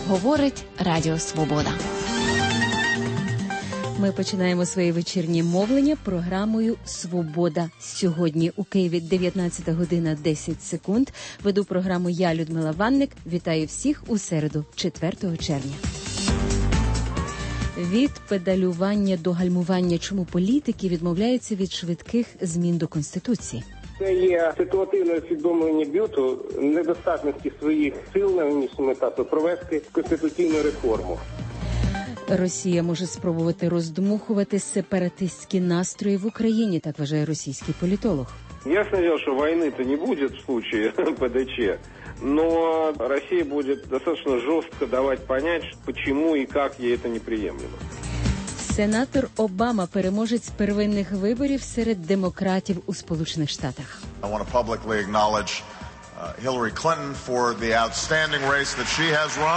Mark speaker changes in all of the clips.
Speaker 1: Говорить Радіо Свобода. Ми починаємо своє вечірнє мовлення програмою «Свобода». Сьогодні у Києві 19 година 10 секунд. Веду програму я, Людмила Ванник. Вітаю всіх у середу, 4 червня. Від педалювання до гальмування. Чому політики відмовляються від швидких змін до Конституції?
Speaker 2: Це є ситуативне усвідомлення БЮТу недостатності своїх сил на нинішньому етапі провести конституційну реформу.
Speaker 1: Росія може спробувати роздмухувати сепаратистські настрої в Україні, так вважає російський політолог.
Speaker 3: Ясно дело, что войны-то не будет в случае ПДЧ, но Россия будет достаточно жестко давать понять, почему и как ей это неприемлемо.
Speaker 1: Сенатор Обама – переможець первинних виборів серед демократів у Сполучених Штатах.
Speaker 4: I want to publicly acknowledge Hillary Clinton for the outstanding race that she has run.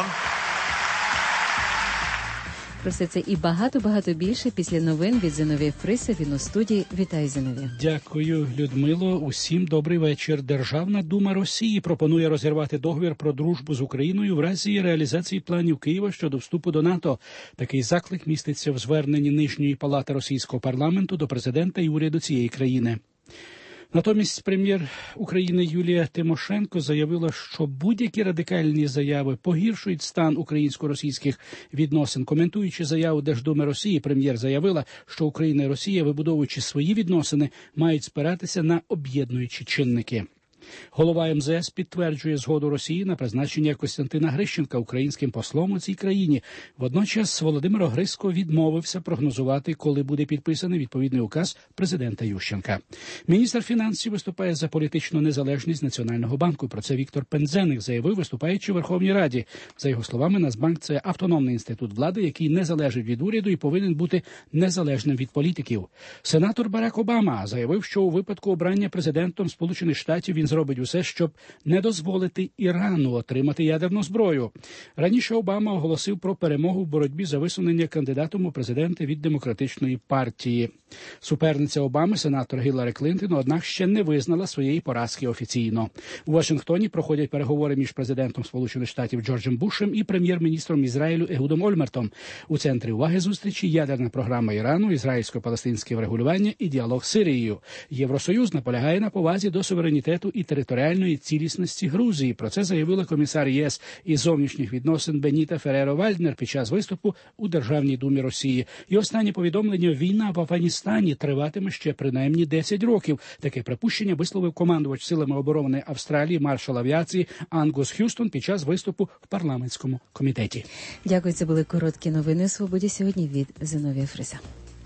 Speaker 1: Про все це і багато більше після новин від Зиновія Фриса. Він у студії. Вітаю, Зиновія.
Speaker 5: Дякую, Людмило. Усім добрий вечір. Державна дума Росії пропонує розірвати договір про дружбу з Україною в разі реалізації планів Києва щодо вступу до НАТО. Такий заклик міститься в зверненні Нижньої палати російського парламенту до президента і уряду цієї країни. Натомість прем'єр України Юлія Тимошенко заявила, що будь-які радикальні заяви погіршують стан українсько-російських відносин. Коментуючи заяву Держдуми Росії, прем'єр заявила, що Україна і Росія, вибудовуючи свої відносини, мають спиратися на об'єднуючі чинники. Голова МЗС підтверджує згоду Росії на призначення Костянтина Грищенка українським послом у цій країні. Водночас Володимир Огризько відмовився прогнозувати, коли буде підписаний відповідний указ президента Ющенка. Міністр фінансів виступає за політичну незалежність Національного банку. Про це Віктор Пензеник заявив, виступаючи у Верховній Раді. За його словами, Нацбанк – це автономний інститут влади, який не залежить від уряду і повинен бути незалежним від політиків. Сенатор Барак Обама заявив, що у випадку обрання президентом Сполучених Штатів він зробить усе, щоб не дозволити Ірану отримати ядерну зброю. Раніше Обама оголосив про перемогу в боротьбі за висунення кандидатом у президенти від Демократичної партії. Суперниця Обами, сенатор Гілларі Клінтон, однак ще не визнала своєї поразки офіційно. У Вашингтоні проходять переговори між президентом Сполучених Штатів Джорджем Бушем і прем'єр-міністром Ізраїлю Егудом Ольмертом. У центрі уваги зустрічі ядерна програма Ірану, ізраїльсько-палестинське врегулювання і діалог з Сирією. Євросоюз наполягає на повазі до суверенітету і територіальної цілісності Грузії. Про це заявила комісар ЄС із зовнішніх відносин Беніта Ферреро-Вальднер під час виступу у Державній думі Росії. І останнє повідомлення: війна в Афганістані триватиме ще принаймні 10 років. Таке припущення висловив командувач силами оборони Австралії, маршал авіації Ангус Х'юстон під час виступу в парламентському комітеті.
Speaker 1: Дякую, це були короткі новини у «Свободі» сьогодні від Зиновія Фриса.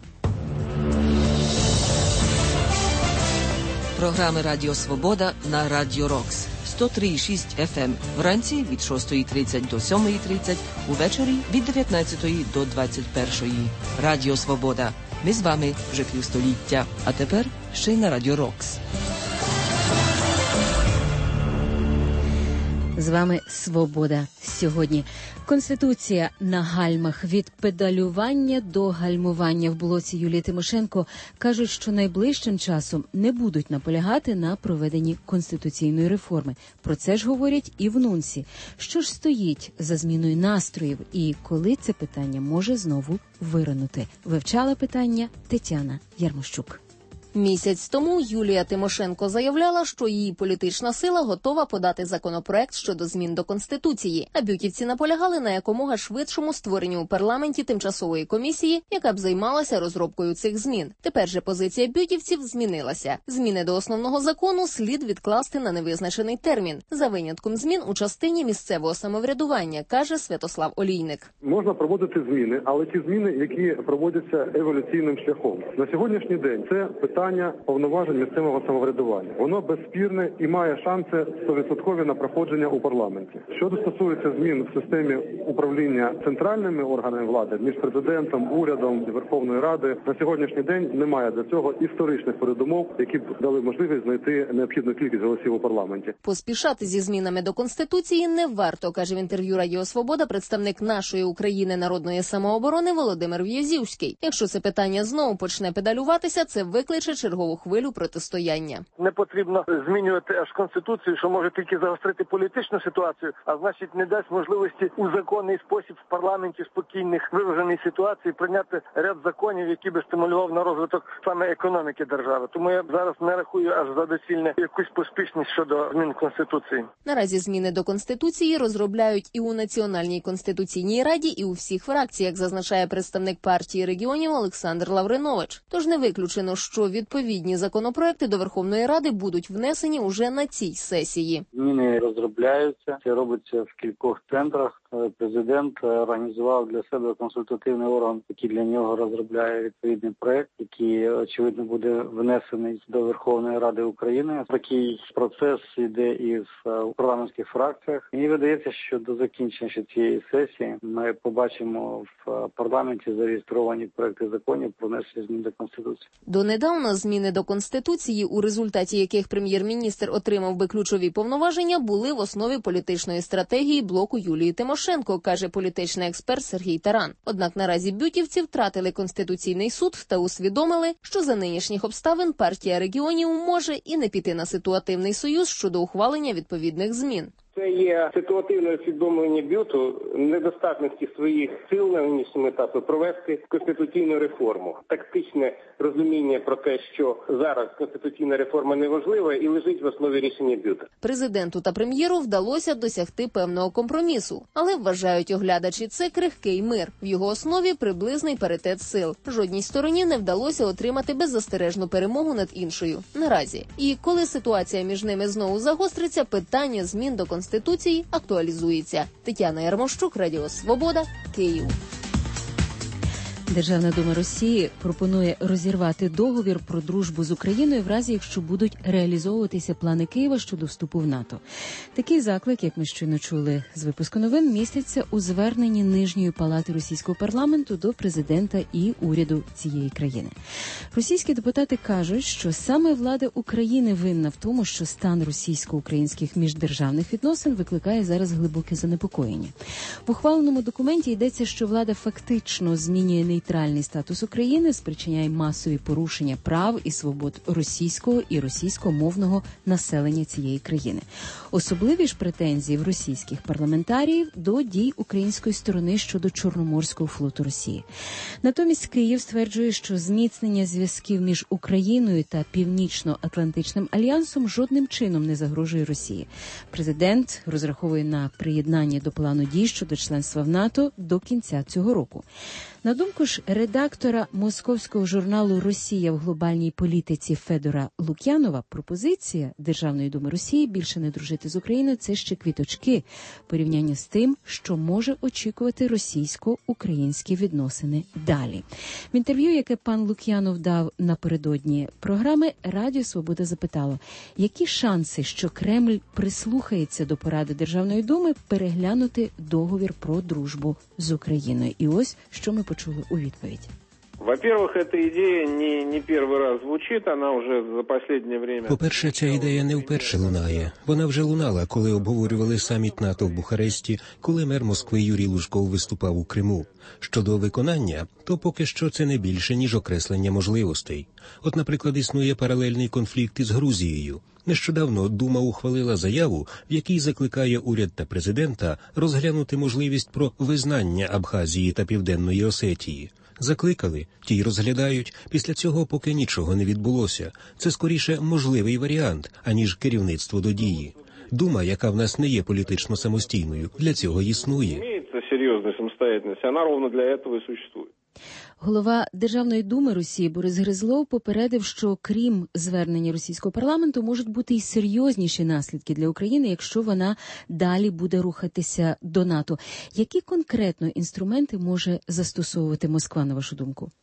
Speaker 6: Програми Радіо Свобода на Радіо Рокс. 103,6 FM. Вранці від 6:30 до 7:30, увечері від 19 до 21. Радіо Свобода. Ми з вами вже півстоліття. А тепер ще й на Радіо Рокс.
Speaker 1: З вами «Свобода» сьогодні. Конституція на гальмах. Від педалювання до гальмування. В блоці Юлії Тимошенко кажуть, що найближчим часом не будуть наполягати на проведенні конституційної реформи. Про це ж говорять і в НУНСі. Що ж стоїть за зміною настроїв і коли це питання може знову виринути? Вивчала питання Тетяна Ярмощук.
Speaker 7: Місяць тому Юлія Тимошенко заявляла, що її політична сила готова подати законопроект щодо змін до Конституції. А бютівці наполягали на якомога швидшому створенні у парламенті тимчасової комісії, яка б займалася розробкою цих змін. Тепер же позиція бютівців змінилася. Зміни до основного закону слід відкласти на невизначений термін, за винятком змін у частині місцевого самоврядування, каже Святослав Олійник.
Speaker 8: Можна проводити зміни, але ті зміни, які проводяться еволюційним шляхом. На сьогоднішній день це питання повноважень місцевого самоврядування. Воно безспірне і має шанси 100% на проходження у парламенті. Що стосується змін в системі управління центральними органами влади, між президентом, урядом і Верховною Радою, на сьогоднішній день немає для цього історичних передумов, які б дали можливість знайти необхідну кількість голосів у парламенті.
Speaker 7: Поспішати зі змінами до Конституції не варто, каже в інтерв'ю Радіо Свобода представник нашої України народної самооборони Володимир В'язівський. Якщо це питання знову почне педалюватися, це викличе розпочавши чергову хвилю протистояння.
Speaker 9: Не потрібно змінювати аж Конституцію, що може тільки загострити політичну ситуацію, а значить не дасть можливості у законний спосіб в парламенті спокійних виважених ситуацій прийняти ряд законів, які би стимулював на розвиток саме економіки держави. Тому я зараз не рахую аж за доцільне якусь поспішність щодо змін Конституції.
Speaker 7: Наразі зміни до Конституції розробляють і у Національній конституційній раді, і у всіх фракціях, зазначає представник партії регіонів Олександр Лавринович. Тож не виключено, що відповідні законопроекти до Верховної Ради будуть внесені уже на цій сесії.
Speaker 10: Зміни розробляються, це робиться в кількох центрах. Президент організував для себе консультативний орган, який для нього розробляє відповідний проект, який, очевидно, буде внесений до Верховної Ради України. Такий процес йде і в парламентських фракціях. Мені видається, що до закінчення цієї сесії ми побачимо в парламенті зареєстровані проекти законів про внесення змін до Конституції.
Speaker 7: Донедавна зміни до Конституції, у результаті яких прем'єр-міністр отримав би ключові повноваження, були в основі політичної стратегії блоку Юлії Тимошенко, каже політичний експерт Сергій Таран. Однак наразі бютівці втратили Конституційний суд та усвідомили, що за нинішніх обставин партія регіонів може і не піти на ситуативний союз щодо ухвалення відповідних змін.
Speaker 2: Це є ситуативне усвідомлення БЮТу недостатності своїх сил на нинішньому етапі провести конституційну реформу. Тактичне розуміння про те, що зараз конституційна реформа не важлива і лежить в основі рішення БЮТу.
Speaker 7: Президенту та прем'єру вдалося досягти певного компромісу, але вважають оглядачі, це крихкий мир. В його основі приблизний паритет сил. Жодній стороні не вдалося отримати беззастережну перемогу над іншою наразі. І коли ситуація між ними знову загостриться, питання змін до Конституції актуалізується. Тетяна Ярмощук, Радіо Свобода, Київ.
Speaker 1: Державна дума Росії пропонує розірвати договір про дружбу з Україною в разі, якщо будуть реалізовуватися плани Києва щодо вступу в НАТО. Такий заклик, як ми щойно чули з випуску новин, міститься у зверненні Нижньої палати російського парламенту до президента і уряду цієї країни. Російські депутати кажуть, що саме влада України винна в тому, що стан російсько-українських міждержавних відносин викликає зараз глибоке занепокоєння. В ухваленому документі йдеться, що влада фактично змінює нейтральний статус України, спричиняє масові порушення прав і свобод російського і російськомовного населення цієї країни. Особливі ж претензії в російських парламентаріїв до дій української сторони щодо Чорноморського флоту Росії. Натомість Київ стверджує, що зміцнення зв'язків між Україною та Північно-Атлантичним альянсом жодним чином не загрожує Росії. Президент розраховує на приєднання до плану дій щодо членства в НАТО до кінця цього року. На думку ж редактора московського журналу «Росія в глобальній політиці» Федора Лук'янова, пропозиція Державної думи Росії більше не дружити з Україною – це ще квіточки в порівнянні з тим, що може очікувати російсько-українські відносини далі. В інтерв'ю, яке пан Лук'янов дав напередодні програми, Радіо Свобода запитало, які шанси, що Кремль прислухається до поради Державної думи переглянути договір про дружбу з Україною. І ось, що ми почули у відповідь.
Speaker 3: Во-первых, эта идея не первый раз звучит, она уже за последнее время...
Speaker 11: По-перше, ця ідея не вперше лунає. Вона вже лунала, коли обговорювали саміт НАТО в Бухаресті, коли мер Москви Юрій Лужков виступав у Криму. Щодо виконання, то поки що це не більше, ніж окреслення можливостей. От, наприклад, існує паралельний конфлікт із Грузією. Нещодавно Дума ухвалила заяву, в якій закликає уряд та президента розглянути можливість про визнання Абхазії та Південної Осетії. Закликали, ті й розглядають, після цього поки нічого не відбулося. Це скоріше можливий варіант, аніж керівництво до дії. Дума, яка в нас не є політично самостійною, для цього існує.
Speaker 3: Имеется серьезная самостоятельность, она ровно для этого и существует.
Speaker 1: Голова Державної думи Росії Борис Гризлов попередив, що крім звернення російського парламенту можуть бути й серйозніші наслідки для України, якщо вона далі буде рухатися до НАТО. Які конкретно інструменти може застосовувати Москва, на вашу думку?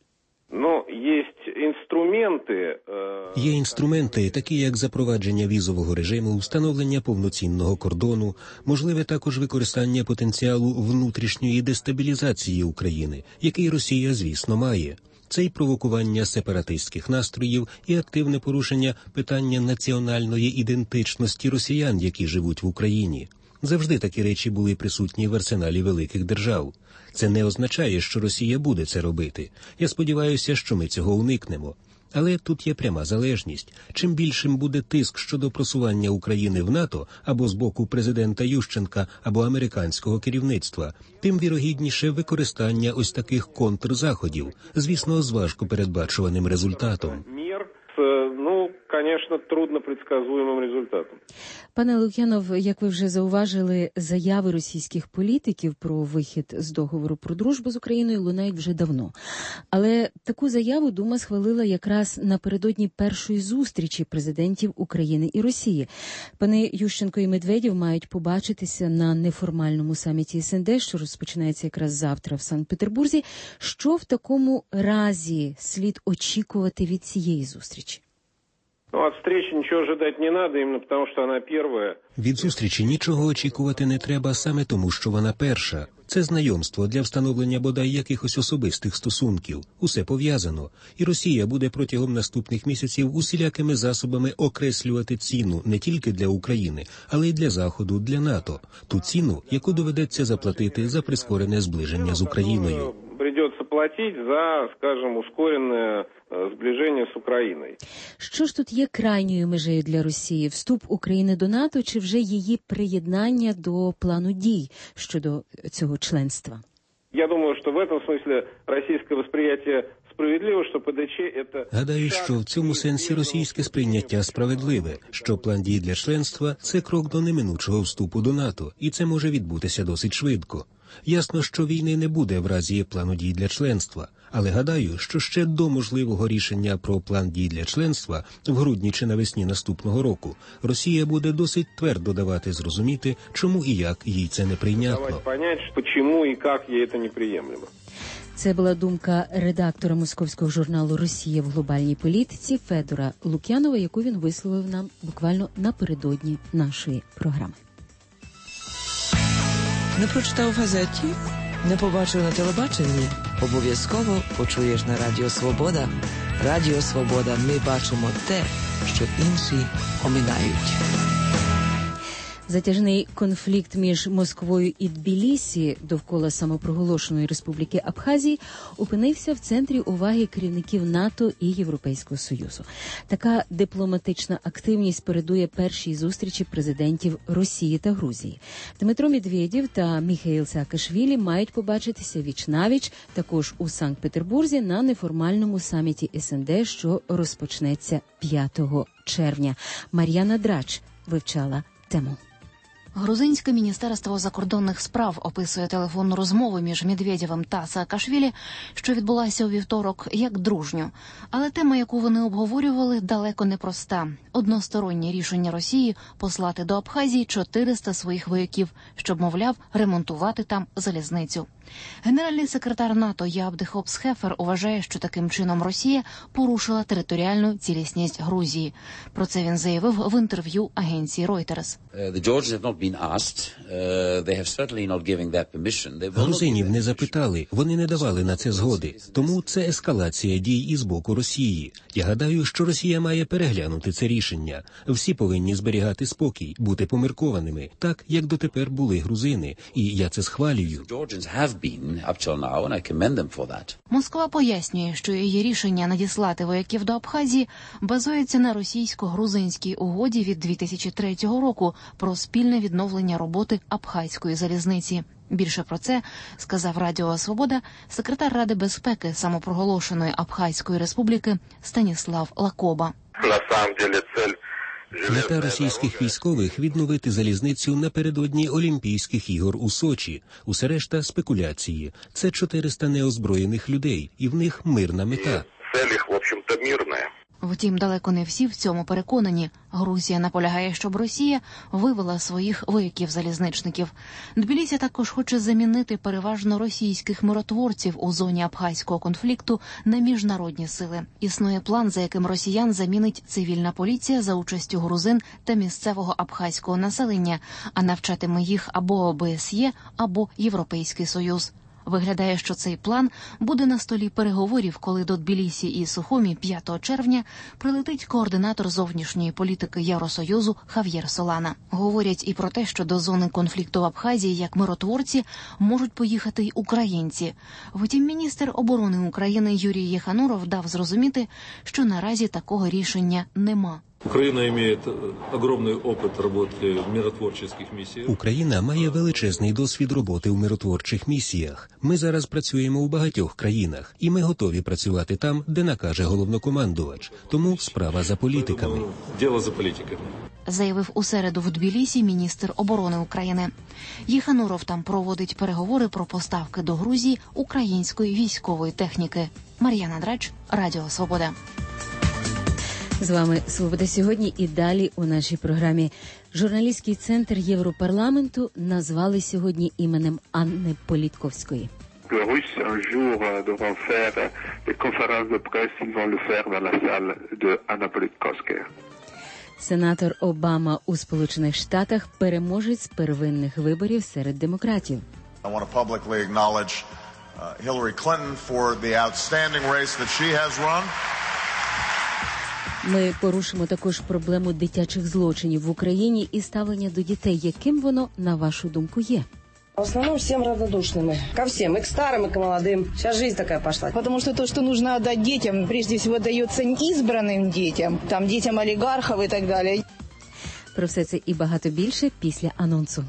Speaker 11: Є інструменти, такі як запровадження візового режиму, встановлення повноцінного кордону, можливе також використання потенціалу внутрішньої дестабілізації України, який Росія, звісно, має. Це й провокування сепаратистських настроїв і активне порушення питання національної ідентичності росіян, які живуть в Україні. Завжди такі речі були присутні в арсеналі великих держав. Це не означає, що Росія буде це робити. Я сподіваюся, що ми цього уникнемо. Але тут є пряма залежність. Чим більшим буде тиск щодо просування України в НАТО або з боку президента Ющенка, або американського керівництва, тим вірогідніше використання ось таких контрзаходів, звісно, з важко передбачуваним результатом.
Speaker 3: Конечно, трудно предсказуемым результатом.
Speaker 1: Пане Лук'янов, як ви вже зауважили, заяви російських політиків про вихід з договору про дружбу з Україною лунають вже давно. Але таку заяву Дума схвалила якраз напередодні першої зустрічі президентів України і Росії. Пани Ющенко і Медведєв мають побачитися на неформальному саміті СНД, що розпочинається якраз завтра в Санкт-Петербурзі. Що в такому разі слід очікувати від цієї зустрічі?
Speaker 3: От встречи нічого ожидать не надо, іменно тому, що вона перша.
Speaker 11: Від зустрічі нічого очікувати не треба саме тому, що вона перша. Це знайомство для встановлення бодай якихось особистих стосунків. Усе пов'язано. І Росія буде протягом наступних місяців усілякими засобами окреслювати ціну не тільки для України, але й для Заходу, для НАТО. Ту ціну, яку доведеться заплатити за прискорене зближення з Україною.
Speaker 3: Придется платить за, скажем, ускорене зближення з Україною.
Speaker 1: Що ж тут є крайньою межею для Росії? Вступ України до НАТО чи вже її приєднання до плану дій щодо цього членства?
Speaker 3: Я думаю, що в этом смысле російське восприятие справедливо, що ПДЧ – це...
Speaker 11: Гадаю, що в цьому сенсі російське сприйняття справедливе, що план дій для членства – це крок до неминучого вступу до НАТО, і це може відбутися досить швидко. Ясно, що війни не буде в разі плану дій для членства, але гадаю, що ще до можливого рішення про план дій для членства в грудні чи навесні наступного року Росія буде досить твердо давати зрозуміти, чому і як їй це неприйнятно.
Speaker 3: Давати понять, чому і як їй це неприємлемо.
Speaker 1: Це була думка редактора московського журналу «Росія в глобальній політиці» Федора Лук'янова, яку він висловив нам буквально напередодні нашої програми.
Speaker 6: Не прочитав в газеті? Не побачив на телебаченні? Обов'язково почуєш на Радіо Свобода. Радіо Свобода. Ми бачимо те, що інші оминають.
Speaker 1: Затяжний конфлікт між Москвою і Тбілісі довкола самопроголошеної республіки Абхазії опинився в центрі уваги керівників НАТО і Європейського Союзу. Така дипломатична активність передує першій зустрічі президентів Росії та Грузії. Дмитро Медведєв та Міхаїл Саакашвілі мають побачитися віч-навіч також у Санкт-Петербурзі на неформальному саміті СНД, що розпочнеться 5 червня. Мар'яна Драч вивчала тему.
Speaker 12: Грузинське міністерство закордонних справ описує телефонну розмову між Медведєвим та Саакашвілі, що відбулася у вівторок, як дружню. Але тема, яку вони обговорювали, далеко не проста. Одностороннє рішення Росії послати до Абхазії 400 своїх вояків, щоб, мовляв, ремонтувати там залізницю. Генеральний секретар НАТО Ябд Хопс-Хефер вважає, що таким чином Росія порушила територіальну цілісність Грузії. Про це він заявив в інтерв'ю агенції Reuters.
Speaker 11: Грузинів не запитали, вони не давали на це згоди. Тому це ескалація дій із боку Росії. Я гадаю, що Росія має переглянути це рішення. Всі повинні зберігати спокій, бути поміркованими, так, як дотепер були грузини. І я це схвалюю.
Speaker 12: Москва пояснює, що її рішення надіслати вояків до Абхазії базується на російсько-грузинській угоді від 2003 року про спільне відновлення роботи Абхазької залізниці. Більше про це сказав Радіо Свобода секретар Ради безпеки самопроголошеної Абхазької республіки Станіслав Лакоба.
Speaker 11: Мета російських військових – відновити залізницю напередодні Олімпійських ігор у Сочі. Усе решта – спекуляції. Це 400 неозброєних людей, і в них мирна мета.
Speaker 13: Цель їх, в общем-то, мирна.
Speaker 12: Втім, далеко не всі в цьому переконані. Грузія наполягає, щоб Росія вивела своїх вояків-залізничників. Тбілісі також хоче замінити переважно російських миротворців у зоні абхазького конфлікту на міжнародні сили. Існує план, за яким росіян замінить цивільна поліція за участю грузин та місцевого абхазького населення, а навчатиме їх або ОБСЄ, або Європейський Союз. Виглядає, що цей план буде на столі переговорів, коли до Тбілісі і Сухумі 5 червня прилетить координатор зовнішньої політики Євросоюзу Хав'єр Солана. Говорять і про те, що до зони конфлікту в Абхазії як миротворці можуть поїхати й українці. Втім, міністр оборони України Юрій Єхануров дав зрозуміти, що наразі такого рішення нема.
Speaker 14: Україна має огромний досвід роботи в миротворчих місіях.
Speaker 11: Україна має величезний досвід роботи в миротворчих місіях. Ми зараз працюємо у багатьох країнах, і ми готові працювати там, де накаже головнокомандувач. Тому справа за політиками.
Speaker 14: Діло за політиками.
Speaker 12: Заявив у середу в Тбілісі міністр оборони України. Єхануров там проводить переговори про поставки до Грузії української військової техніки. Мар'яна Драч, Радіо Свобода.
Speaker 1: З вами «Свобода сьогодні» і далі у нашій програмі. Журналістський центр Європарламенту назвали сьогодні іменем Анни Політковської. Сенатор Обама у Сполучених Штатах переможець первинних виборів серед демократів.
Speaker 4: I want to publicly acknowledge Hillary Clinton for the outstanding race that she has run.
Speaker 1: Ми порушимо також проблему дитячих злочинів в Україні і ставлення до дітей. Яким воно, на вашу думку, є?
Speaker 15: В основном всем равнодушными. Ко всем, и к старым, и к молодым. Сейчас жизнь такая пошла.
Speaker 16: Потому что то, что нужно отдать детям, прежде всего дается избранным детям, там детям олигархов и так далее.
Speaker 1: Про все це і багато більше після анонсу.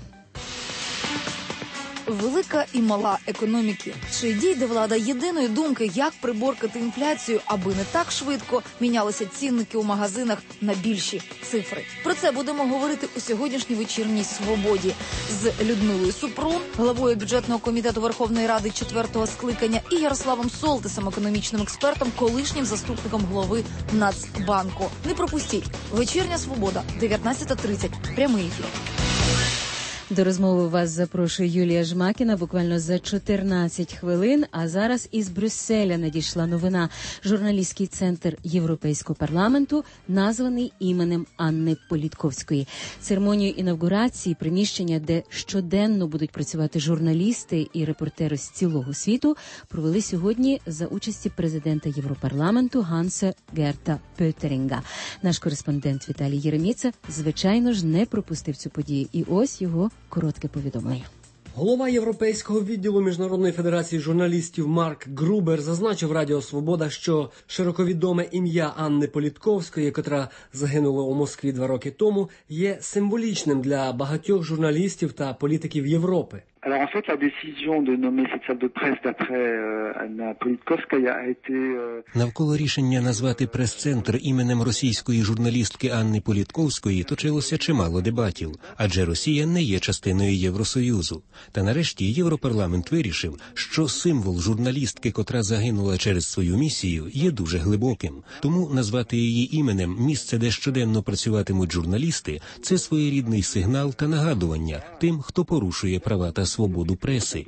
Speaker 17: Велика і мала економіки. Чи дійде влада єдиної думки, як приборкати інфляцію, аби не так швидко мінялися цінники у магазинах на більші цифри? Про це будемо говорити у сьогоднішній вечірній «Свободі» з Людмилою Супрун, главою бюджетного комітету Верховної Ради 4-го скликання, і Ярославом Солтисом, економічним експертом, колишнім заступником голови Нацбанку. Не пропустіть. Вечірня «Свобода», 19:30. Прямий ефір.
Speaker 1: До розмови вас запрошує Юлія Жмакіна буквально за 14 хвилин, а зараз із Брюсселя надійшла новина. Журналістський центр Європейського парламенту названий іменем Анни Політковської. Церемонію інавгурації, приміщення, де щоденно будуть працювати журналісти і репортери з цілого світу, провели сьогодні за участі президента Європарламенту Ганса Герта Пötteringa. Наш кореспондент Віталій Єреміца, звичайно ж, не пропустив цю подію. І ось його коротке повідомлення.
Speaker 18: Голова Європейського відділу Міжнародної федерації журналістів Марк Грубер зазначив Радіо Свобода, що широковідоме ім'я Анни Політковської, котра загинула у Москві 2 роки тому, є символічним для багатьох журналістів та політиків Європи.
Speaker 19: Alors en fait, la décision de nommer cette salle de presse d'après Anna Politkovskaya a été...
Speaker 11: Навколо рішення назвати прес-центр іменем російської журналістки Анни Політковської точилося чимало дебатів, адже Росія не є частиною Євросоюзу. Та нарешті Європарламент вирішив, що символ журналістки, котра загинула через свою місію, є дуже глибоким. Тому назвати її іменем місце, де щоденно працюватимуть журналісти, це своєрідний сигнал та нагадування тим, хто порушує права та свободу преси.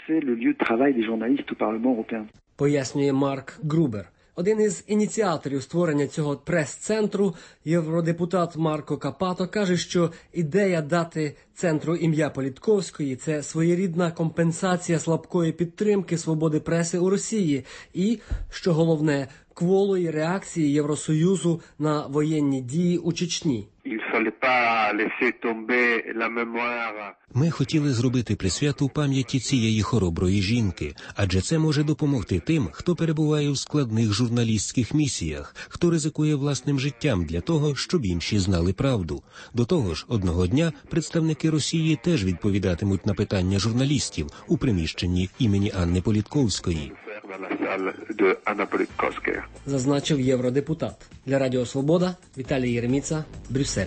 Speaker 18: Пояснює Марк Грубер. Один із ініціаторів створення цього прес-центру, євродепутат Марко Капато, каже, що ідея дати центру ім'я Політковської – це своєрідна компенсація слабкої підтримки свободи преси у Росії і, що головне, кволої реакції Євросоюзу на воєнні дії у Чечні.
Speaker 11: Ми хотіли зробити присвяту пам'яті цієї хороброї жінки, адже це може допомогти тим, хто перебуває в складних журналістських місіях, хто ризикує власним життям для того, щоб інші знали правду. До того ж, одного дня представники Росії теж відповідатимуть на питання журналістів у приміщенні імені Анни Політковської.
Speaker 18: Зазначив євродепутат. Для Радіо Свобода Віталій Єреміца, Брюссель.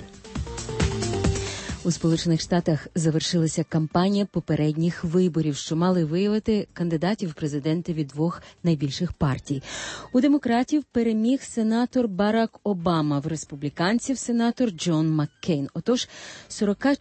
Speaker 1: У Сполучених Штатах завершилася кампанія попередніх виборів, що мали виявити кандидатів в президенти від 2 найбільших партій. У демократів переміг сенатор Барак Обама, в республіканців сенатор Джон Маккейн. Отож,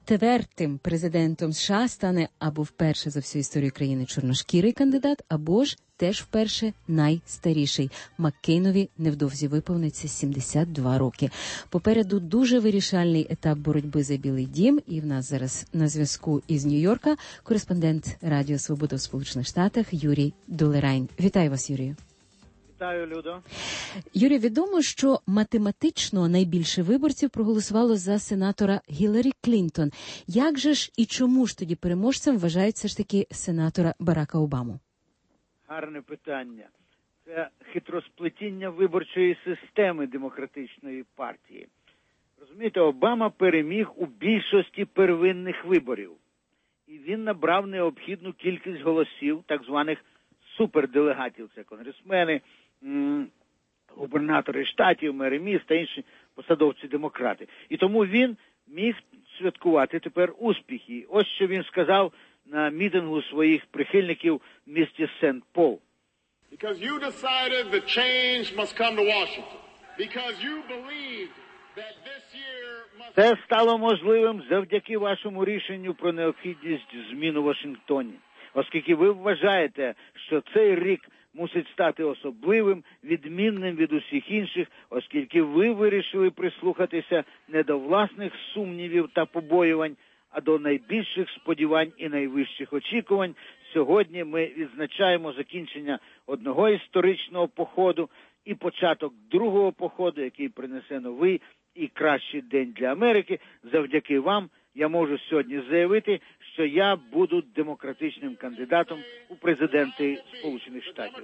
Speaker 1: четвертим президентом США стане або вперше за всю історію країни чорношкірий кандидат, або ж теж вперше найстаріший. Маккейнові невдовзі виповниться 72 роки. Попереду дуже вирішальний етап боротьби за Білий дім, і в нас зараз на зв'язку із Нью-Йорка кореспондент Радіо Свобода в Сполучених Штатах Юрій Долерайн. Вітаю вас, Юрію.
Speaker 20: Вітаю, Людо.
Speaker 1: Юрій, відомо, що математично найбільше виборців проголосувало за сенатора Гіларі Клінтон. Як же ж і чому ж тоді переможцем вважають все ж таки сенатора Барака Обаму?
Speaker 20: Гарне питання. Це хитросплетіння виборчої системи демократичної партії. Розумієте, Обама переміг у більшості первинних виборів. І він набрав необхідну кількість голосів, так званих суперделегатів. Це конгресмени, губернатори штатів, мери міст та інші посадовці-демократи. І тому він міг святкувати тепер успіхи. Ось що він сказав на мітингу своїх прихильників в місті Сент-Пол.
Speaker 21: Because you decided the change must come to Washington. Because you believed that this year must...
Speaker 20: Це стало можливим завдяки вашому рішенню про необхідність змін у Вашингтоні. Оскільки ви вважаєте, що цей рік мусить стати особливим, відмінним від усіх інших, оскільки ви вирішили прислухатися не до власних сумнівів та побоювань, а до найбільших сподівань і найвищих очікувань, сьогодні ми відзначаємо закінчення одного історичного походу і початок другого походу, який принесе новий і кращий день для Америки. Завдяки вам я можу сьогодні заявити, що я буду демократичним кандидатом у президенти Сполучених Штатів.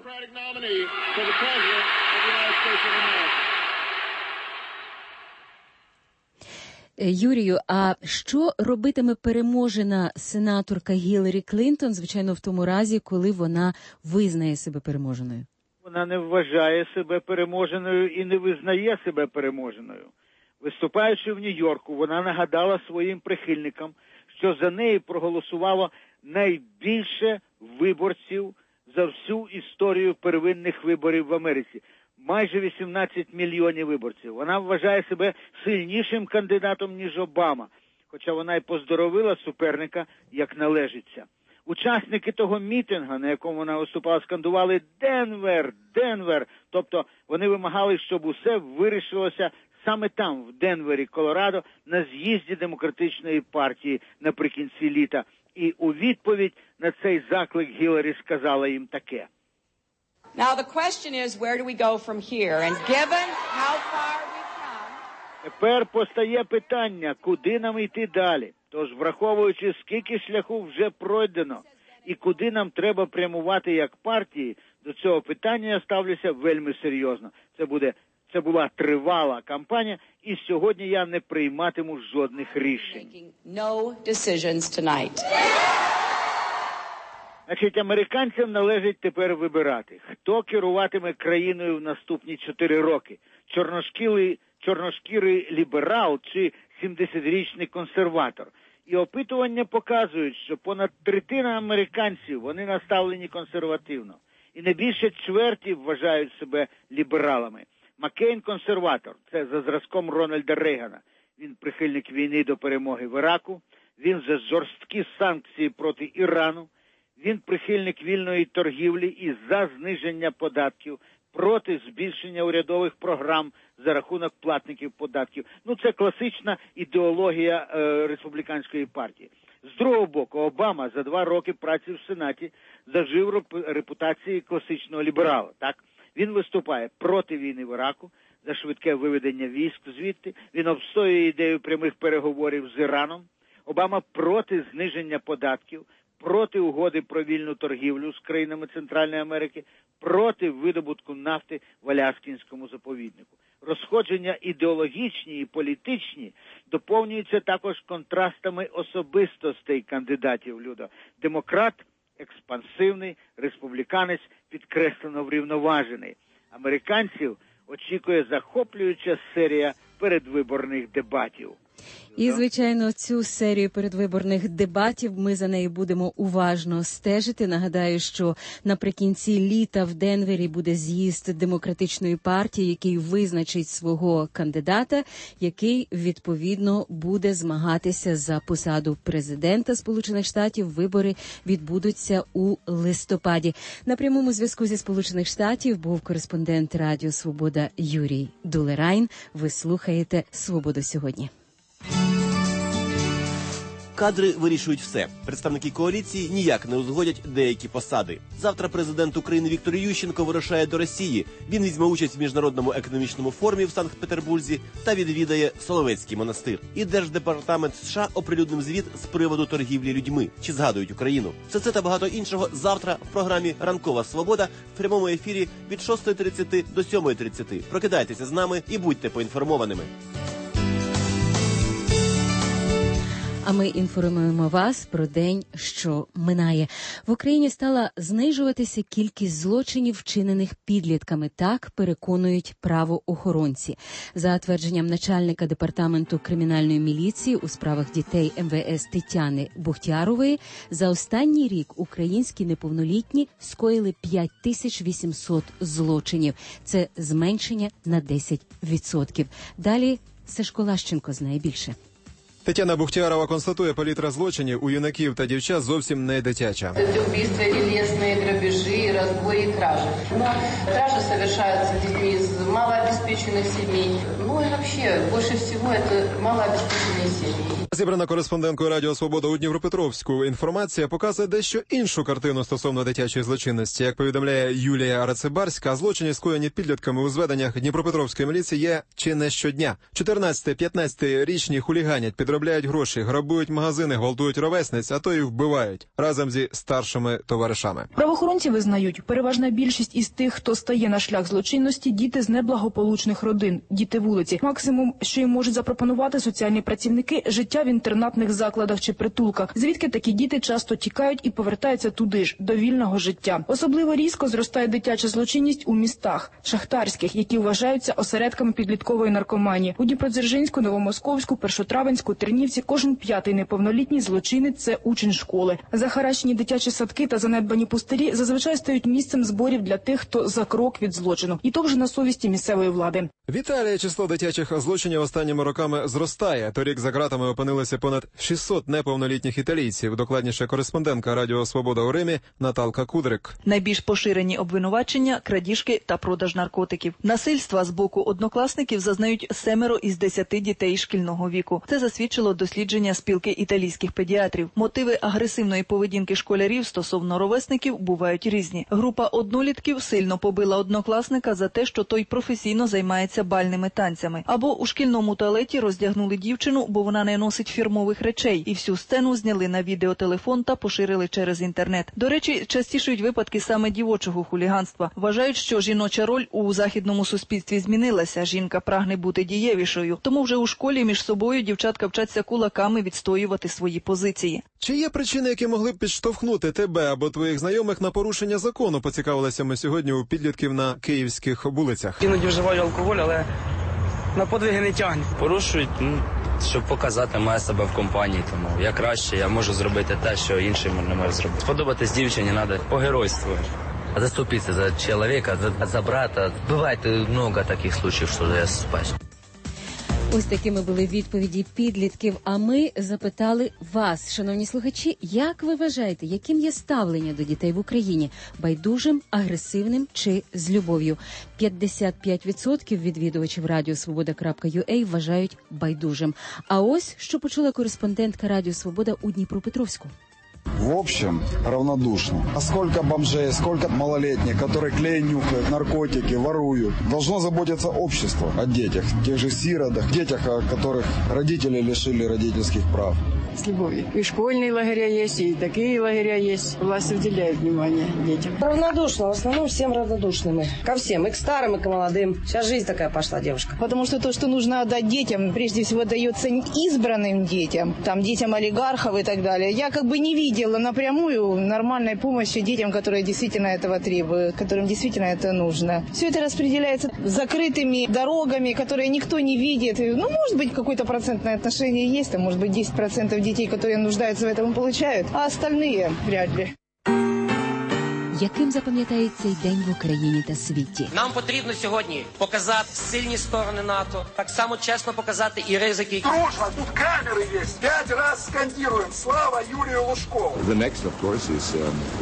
Speaker 1: Юрію, а що робитиме переможена сенаторка Гіларі Клінтон, звичайно, в тому разі, коли вона визнає себе переможеною?
Speaker 20: Вона не вважає себе переможеною і не визнає себе переможеною. Виступаючи в Нью-Йорку, вона нагадала своїм прихильникам, що за неї проголосувало найбільше виборців за всю історію первинних виборів в Америці. Майже 18 мільйонів виборців. Вона вважає себе сильнішим кандидатом, ніж Обама, хоча вона й поздоровила суперника, як належиться. Учасники того мітингу, на якому вона виступала, скандували «Денвер! Денвер!», тобто вони вимагали, щоб усе вирішилося саме там, в Денвері, Колорадо, на з'їзді Демократичної партії наприкінці літа. І у відповідь на цей заклик Гіларі сказала їм таке.
Speaker 22: Now the question is, where do we go from here? And given how far we've come...
Speaker 20: Тепер постає питання, куди нам йти далі. Тож, враховуючи, скільки шляху вже пройдено і куди нам треба прямувати як партії, до цього питання я ставлюся вельми серйозно. Це була тривала кампанія, і сьогодні я не прийматиму жодних рішень.
Speaker 22: No decisions tonight.
Speaker 20: Значить, американцям належить тепер вибирати, хто керуватиме країною в наступні 4 роки. Чорношкірий ліберал чи 70-річний консерватор. І опитування показують, що понад третина американців, вони наставлені консервативно. І не більше чверті вважають себе лібералами. Маккейн – консерватор, це за зразком Рональда Рейгана. Він прихильник війни до перемоги в Іраку, він за жорсткі санкції проти Ірану, він прихильник вільної торгівлі і за зниження податків, проти збільшення урядових програм за рахунок платників податків. Це класична ідеологія республіканської партії. З другого боку, Обама за 2 роки праці в Сенаті зажив репутації класичного ліберала. Так? Він виступає проти війни в Іраку, за швидке виведення військ звідти, він обстоює ідею прямих переговорів з Іраном. Обама проти зниження податків, проти угоди про вільну торгівлю з країнами Центральної Америки, проти видобутку нафти в Аляскінському заповіднику. Розходження ідеологічні і політичні доповнюються також контрастами особистостей кандидатів, Людо. Демократ – експансивний, республіканець – підкреслено врівноважений. Американців очікує захоплююча серія передвиборних дебатів.
Speaker 1: І, звичайно, цю серію передвиборних дебатів ми за нею будемо уважно стежити. Нагадаю, що наприкінці літа в Денвері буде з'їзд Демократичної партії, який визначить свого кандидата, який, відповідно, буде змагатися за посаду президента Сполучених Штатів. Вибори відбудуться у листопаді. На прямому зв'язку зі Сполучених Штатів був кореспондент Радіо Свобода Юрій Дулерайн. Ви слухаєте «Свободу сьогодні».
Speaker 5: Кадри вирішують все. Представники коаліції ніяк не узгодять деякі посади. Завтра президент України Віктор Ющенко вирушає до Росії. Він візьме участь в міжнародному економічному форумі в Санкт-Петербурзі та відвідає Соловецький монастир. І Держдепартамент США оприлюднив звіт з приводу торгівлі людьми. Чи згадують Україну? Все це та багато іншого завтра в програмі «Ранкова свобода» в прямому ефірі від 6:30 до 7:30. Прокидайтеся з нами і будьте поінформованими.
Speaker 1: А ми інформуємо вас про день, що минає. В Україні стала знижуватися кількість злочинів, вчинених підлітками. Так переконують правоохоронці. За твердженням начальника департаменту кримінальної міліції у справах дітей МВС Тетяни Бухтярової, за останній рік українські неповнолітні скоїли 5800 злочинів. Це зменшення на 10%. Далі Сашко Лащенко знає більше.
Speaker 8: Тетяна Бухтярова констатує, палітра злочинів у юнаків та дівчат зовсім не дитяча.
Speaker 23: Це вбивства, тілесні грабежі, розбої і кражі. Но кражі совершаються дітьми з малообеспечених сімей. Ну і взагалі, більше всього, це малообеспечені сім'ї.
Speaker 8: Зібрана кореспонденткою Радіо Свобода у Дніпропетровську інформація показує дещо іншу картину стосовно дитячої злочинності. Як повідомляє Юлія Рацибарська, злочини, скоєні підлітками у зведеннях Дніпропетровської міліції, є чи не щодня. 14-15-річні хуліганять, підробляють гроші, грабують магазини, гвалтують ровесниць, а то й вбивають разом зі старшими товаришами.
Speaker 24: Правоохоронці визнають, переважна більшість із тих, хто стає на шлях злочинності, діти з неблагополучних родин, діти вулиці. Максимум, що їм можуть запропонувати соціальні працівники – життя в інтернатних закладах чи притулках, звідки такі діти часто тікають і повертаються туди ж, до вільного життя. Особливо різко зростає дитяча злочинність у містах, шахтарських, які вважаються осередками підліткової наркоманії. У Дніпродзержинську, Новомосковську, Першотравенську, Тернівці кожен п'ятий неповнолітній злочинець – це учень школи. Захаращені дитячі садки та занедбані пустирі зазвичай стають місцем зборів для тих, хто за крок від злочину. І то вже на совісті місцевої влади.
Speaker 8: В Італії число дитячих злочинів останніми роками зростає. Торік за ґратами опинилися понад 600 неповнолітніх італійців. Докладніше кореспондентка Радіо Свобода у Римі Наталка Кудрик.
Speaker 25: Найбільш поширені обвинувачення – крадіжки та продаж наркотиків. Насильства з боку однокласників зазнають 7 із 10 дітей шкільного віку. Це засвідчило дослідження спілки італійських педіатрів. Мотиви агресивної поведінки школярів стосовно ровесників бувають різні. Група однолітків сильно побила однокласника за те, що той професійно займається бальними танцями. Або у шкільному туалеті роздягнули дівчину, бо вона не носить фірмових речей. І всю сцену зняли на відеотелефон та поширили через інтернет. До речі, частішують випадки саме дівочого хуліганства. Вважають, що жіноча роль у західному суспільстві змінилася. Жінка прагне бути дієвішою. Тому вже у школі між собою дівчатка вчаться кулаками відстоювати свої позиції.
Speaker 8: Чи є причини, які могли б підштовхнути тебе або твоїх знайомих на порушення закону, поцікавилися ми сьогодні у підлітків на київських вулицях.
Speaker 26: Іноді вживаю алкоголь, але на подвиги не тягне.
Speaker 27: Порушують, щоб показати мене себе в компанії. Тому я краще, я можу зробити те, що інший не може зробити. Сподобатись дівчині треба погеройствувати. Заступитися за чоловіка, за брата. Буває багато таких случаїв, що я спасу.
Speaker 1: Ось такими були відповіді підлітків. А ми запитали вас, шановні слухачі, як ви вважаєте, яким є ставлення до дітей в Україні? Байдужим, агресивним чи з любов'ю? 55% відвідувачів radiosvoboda.ua вважають байдужим. А ось, що почула кореспондентка Радіо Свобода у Дніпропетровську.
Speaker 28: В общем, равнодушно. А сколько бомжей, сколько малолетних, которые клей нюхают, наркотики, воруют. Должно заботиться общество о детях, тех же сиротах, детях, которых родители лишили родительских прав.
Speaker 2: с любовью. И школьные лагеря есть, и такие лагеря есть. Власть уделяет внимание детям.
Speaker 15: Равнодушно, в основном всем равнодушны мы. Ко всем, и к старым, и к молодым. Сейчас жизнь такая пошла, девушка.
Speaker 16: Потому что то, что нужно отдать детям, прежде всего дается избранным детям, там детям олигархов и так далее. Я как бы не видела напрямую нормальной помощи детям, которые действительно этого требуют, которым действительно это нужно. Все это распределяется закрытыми дорогами, которые никто не видит. Ну, может быть, какое-то процентное отношение есть, там, может быть, 10% детей, которые нуждаются в этом, получают, а остальные вряд ли.
Speaker 1: Яким запам'ятається цей день в Україні та світі?
Speaker 3: Нам потрібно сьогодні показати сильні сторони НАТО, так само чесно показати і ризики.
Speaker 21: Дружно, тут камеры есть. 5 раз скандируем «Слава Юрию Лужкову».
Speaker 6: The next, of course, is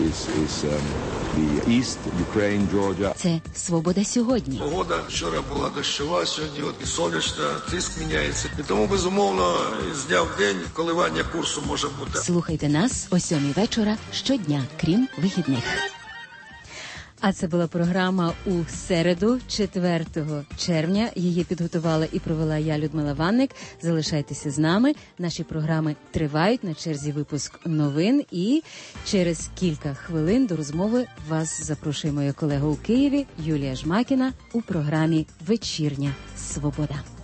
Speaker 6: the East, Ukraine, Georgia.
Speaker 1: Це «Свобода сьогодні».
Speaker 21: Погода вчора була дощова, сьогодні от і сонячна, тиск міняється. І тому, безумовно, з дня в день коливання курсу може бути.
Speaker 1: Слухайте нас о 7:00 вечора щодня, крім вихідних. А це була програма у середу, 4 червня. Її підготувала і провела я, Людмила Ванник. Залишайтеся з нами. Наші програми тривають. На черзі випуск новин. І через кілька хвилин до розмови вас запрошує моя колега у Києві Юлія Жмакіна у програмі «Вечірня Свобода».